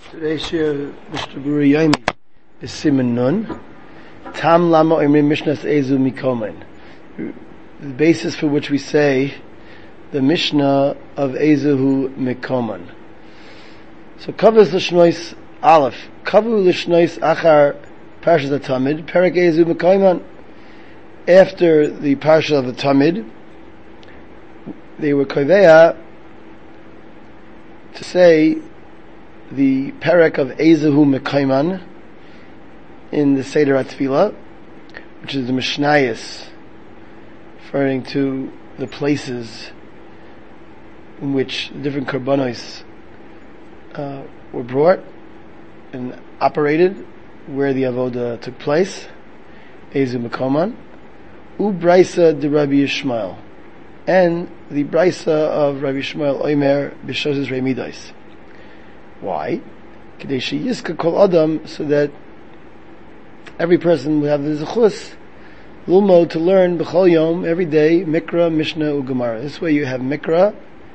Today's shir, Mr. Buri Yomi, is Siman Nun. Tam lama imrim Mishnas Ezu Mikomen. The basis for which we say the Mishnah of Ezuhu Mikomen. So Kavuz Lishnois Aleph. Kavu Lishnois Achar Parshas HaTamid. Perek Ezu Mikomen. After the Parsha of the Tamid, they were koveya to say the Perek of Ezuhu Mekayman in the Seder HaTfilah, which is the Mishnayos, referring to the places in which different Karbanos were brought and operated, where the Avodah took place, Ezu Mekayman, U Braisa de Rabbi Yishmael, and the Braisa of Rabbi Yishmael Omer B'Shoshes Reimidos. Why? Kadeshi Yiska Kol Adam, so that every person will have the zechus lulmo to learn b'chol yom, every day, Mikra, Mishnah, Ugemara. This way you have Mikra,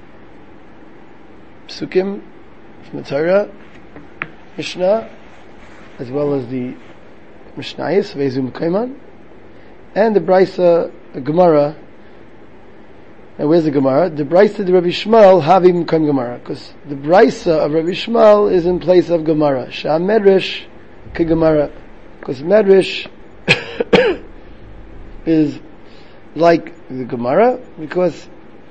Psukim from the Torah, Mishnah, as well as the Mishnayos of Ezu Mekayman, and the Braisa, the Gemara. And where's the Gemara? The Braisa of Rabbi Yishmael Havim Kam Gemara, because the Braisa of Rabbi Yishmael is in place of Gemara. Shah Medrash Ke Gemara, because Medrash is like the Gemara because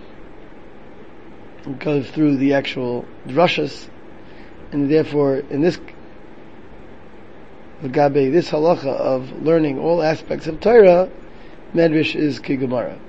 it goes through the actual drashas, and therefore in this Gabe, this halacha of learning all aspects of Torah, Medrash is Ke Gemara.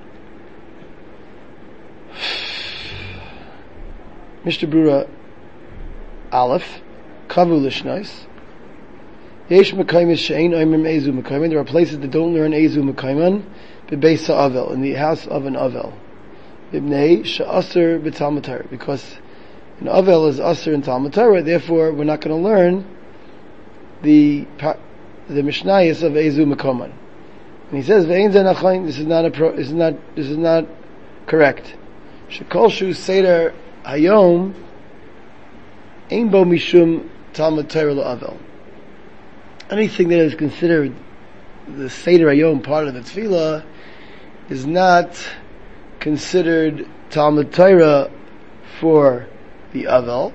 Mr. Brura Aleph Kavu Lishnois Yesh Mekayim She'ein Oimrim Ezu Mekayim. There are places that don't learn Ezu Mekayim B'Beis Ha'avel, in the house of an Avel, Ibnei She'aser B'Talmud Torah, because an Avel is Aser in Talmud Torah. Therefore we're not going to learn the Mishnayos of Ezu Mekayim. And he says Ve'ein Zeh Nachayin, this is not correct. Shekol Shu Seder Hayom Ein Bo Mishum Talmud Torah L'Avel. Anything that is considered the Seder Hayom part of the Tefillah is not considered Talmud Torah for the Avel,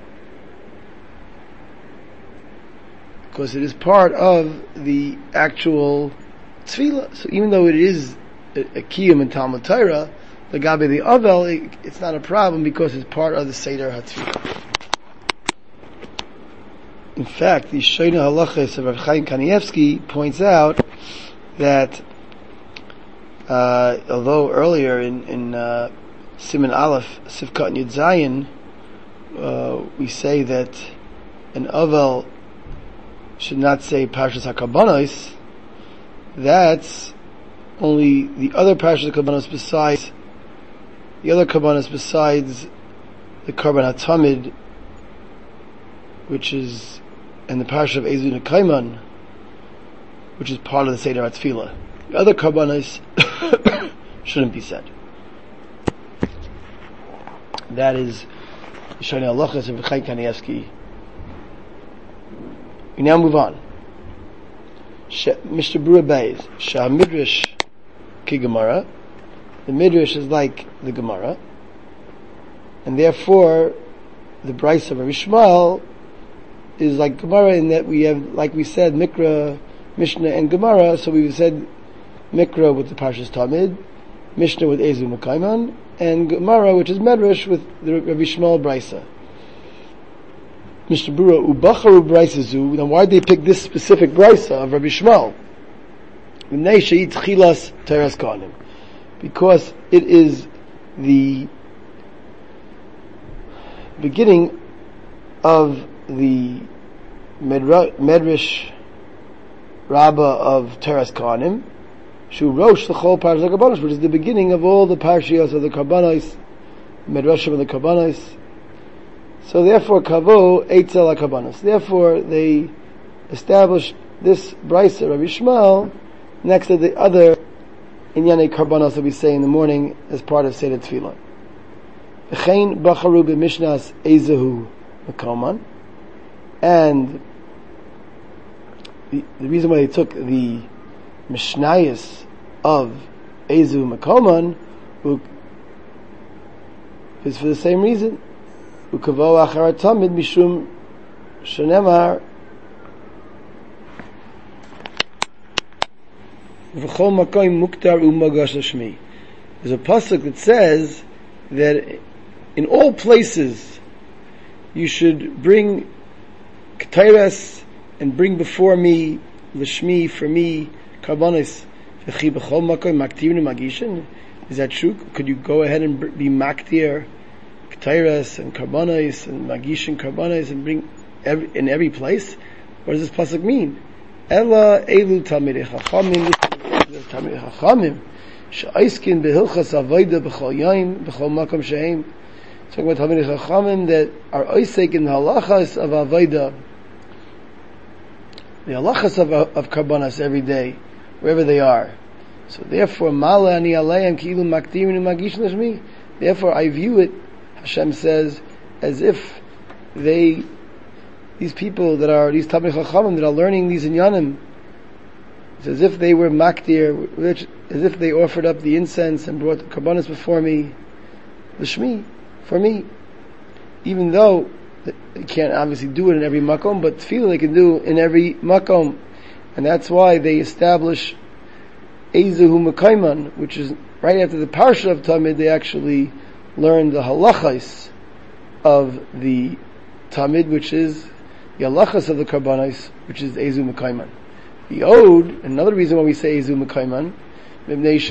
because it is part of the actual Tefillah. So even though it is a Kiyum in Talmud Torah, the Gabi the Avel, it's not a problem because it's part of the Seder HaTfilah. In fact, the Shoina Halachos of Rav Chaim Kanievsky points out that although earlier in Siman Aleph, Sivkat and Yud Zayin, we say that an Avel should not say Parshas HaKarbanos, that's only the other Parshas HaKarbanos besides the other Karbanos besides the Karban HaTamid, which is, and the Parsha of Ezu Mekayman, which is part of the Seder HaTfilah. The other Karbanos shouldn't be said. That is Shani Halachos of Chaim Kanievsky. We now move on. Mr. Brura Beis, Shah Midrash Ki Gemara. The Midrash is like the Gemara, and therefore the Braisa of Rabbi Yishmael is like Gemara in that we have, like we said, Mikra, Mishnah, and Gemara. So we've said Mikra with the Parshas Tamid, Mishnah with Ezu Mekayman, and Gemara, which is Medrash, with the Rabbi Yishmael Braisa. Mr. Brura Ubacharu Braisa Zu. Now, why did they pick this specific Braisa of Rabbi Yishmael? V'nei she'it chilas teras kohanim. Because it is the beginning of the Medrash Rabbah of Teras Kohanim, Shu Rosh the whole Parshas HaKarbanos, which is the beginning of all the Parshios of the Karbanos, Medrashim of the Karbanos. So therefore, Kavo Eitzel HaKarbanos. Therefore, they established this Braisa, Rabbi Yishmael, next to the other Inyanei Karbanos that we say in the morning as part of Seder Tefillah. V'chein bacharu b'mishnas Ezuhu Mekayman. And the reason why they took the Mishnayos of Ezu Makoman is for the same reason. Ukavo achar tamid mishum shenemar v'chol makom muktar umagash l'shmi. There's a pasuk that says that in all places you should bring ketayres and bring before me l'shmi, for me, karbonis. V'chi b'chol makom maktivnu magishin. Is that true? Could you go ahead and be maktir ketayres and karbonis and magishin karbonis and bring in every place? What does this pasuk mean? Ella elu tamidei chachamim she'aiskin behilchas avoda b'chol yom b'chol makom shehem. Talking about tamidei chachamim that are oisek in the halachas of avoda, the halachas of karbonas every day, wherever they are. So therefore, mala ani alayim ki'ilu maktirin u'magishin l'shmi. Therefore, I view it, Hashem says, as if these people that are, these Tamei Chachamim that are learning these inyanim, it's as if they were maktir, as if they offered up the incense and brought the karbanos before me, l'shmi, for me. Even though they can't obviously do it in every makom, but tefillah they can do in every makom. And that's why they establish Ezehu Mekayman, which is right after the parsha of Tamid. They actually learn the halachas of the Tamid, which is the halachas of the karbanos, which is Ezehu Mekayman. The Ode, another reason why we say Ezehu Mekayman, in this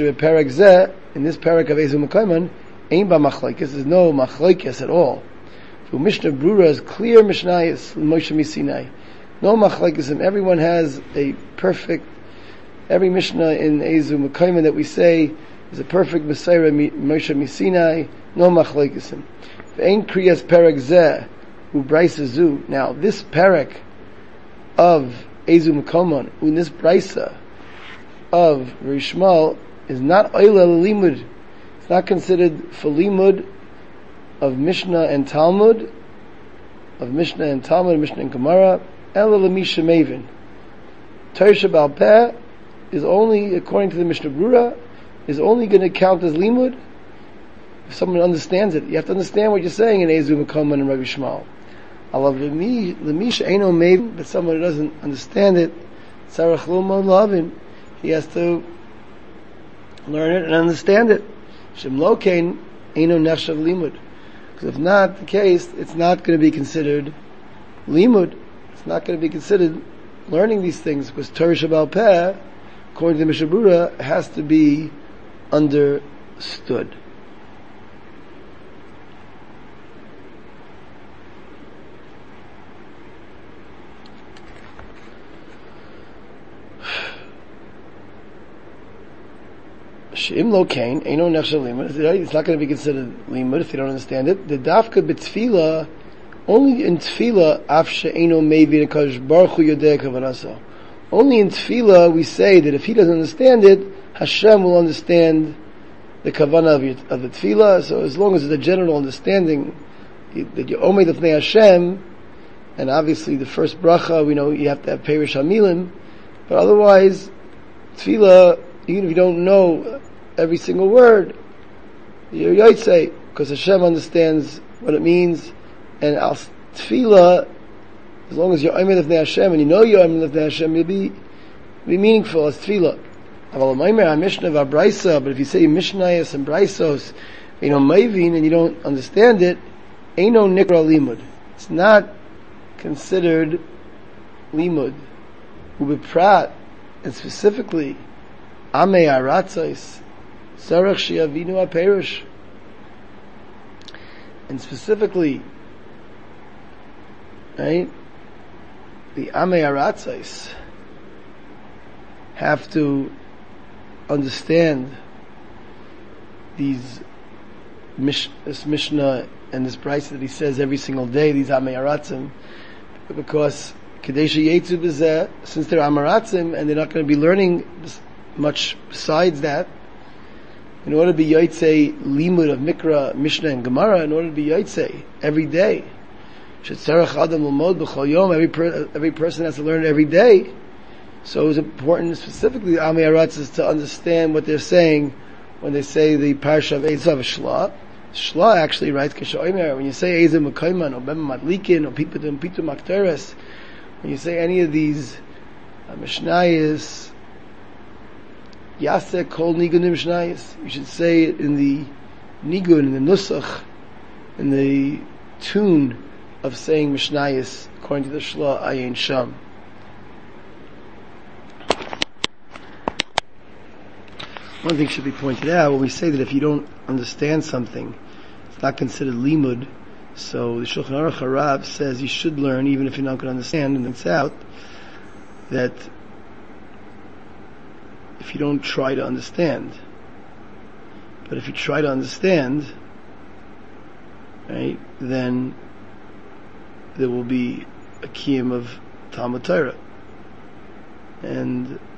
parak of Ezehu Mekayman, ain't ba machlokes. There's no machlokes at all. So Mishnah Brura is clear Mishnayos Moshe Misinai. No machlokes, and everyone has a perfect. Every Mishnah in Ezu Mekayman that we say is a perfect Messiah Moshe Misinai, no machlokes. Ve'ein kriyas perek zeh u'braisa zu. Now this perek of Ezu Mekayman, in this braisa of Rishmal, is not oila limud. It's not considered for limud of Mishnah and Talmud, Mishnah and Gemara. Ela l'misha mevin. Torah Sheba'al Peh is only, according to the Mishnah Brura, is only going to count as limud if someone understands it. You have to understand what you're saying in Ezu Mekayman and Rabbi Shmuel. Alav l'misha eino mevin, but someone who doesn't understand it, tzarich lomod lavin, he has to learn it and understand it. Shem lo kein eino nechshav limud. Because if not the case, it's not going to be considered limud. It's not going to be considered learning these things, because Torah Sheba'al Peh, according to the Mishnah Brura, has to be understood. She'im lo kain, eino nechshav limud. It's not going to be considered limud if you don't understand it. The dafka b'tefillah, only in tefillah, af she'eino mevin hakadosh baruch hu yodeh kavanasa. Only in tefillah we say that if he doesn't understand it, Hashem will understand the kavanah of the tefillah. So as long as it's a general understanding that you're omed lefnei Hashem, and obviously the first bracha, we know you have to have perish hamilim, but otherwise, tefillah, even if you don't know every single word, you're yotzei, because Hashem understands what it means, and al tefillah, as long as you're omed lefnei Hashem, and you know you're omed lefnei Hashem, you'll be meaningful as tefillah. But if you say Mishnayos and Braisos, you know, Mavin, and you don't understand it, eino nikra limud. It's not considered limud. Ubiprat, and specifically, Amei Aratzos, Sarach Shiavinu HaPerush. And specifically, right, the Amei Aratzos have to understand this Mishnah and this price that he says every single day, these Amei Aratzim, because Kadesha Yetzu B'zeh, since they're Amaratzim and they're not going to be learning much besides that, in order to be Yotzei Limud of Mikra, Mishnah and Gemara, in order to be Yotzei every day, Every person has to learn it every day. So it was important, specifically, Ami Aratzis, to understand what they're saying when they say the Parsha of Ezav Shla. Shla actually writes, when you say Ezav Mekayman, or Bem Madlikin, or Pitum Makteres, when you say any of these Mishnayos, Yaseh Kol Nigun Mishnayos, you should say it in the Nigun, in the Nusach, in the tune of saying Mishnayos, according to the Shla Ayin Sham. One thing should be pointed out, when we say that if you don't understand something, it's not considered limud, so the Shulchan Aruch Harav says you should learn even if you're not going to understand, and it's out that if you don't try to understand, but if you try to understand, right, then there will be a kiyum of Talmud Torah. And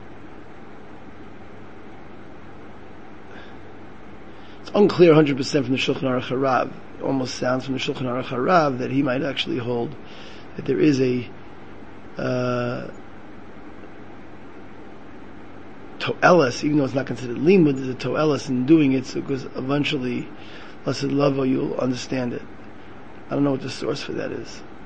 it's unclear 100% from the Shulchan Aruch Harav. It almost sounds from the Shulchan Aruch Harav that he might actually hold that there is a to'eles, even though it's not considered limud, there's a to'eles in doing it, so because eventually, Lassid Lavo, you'll understand it. I don't know what the source for that is.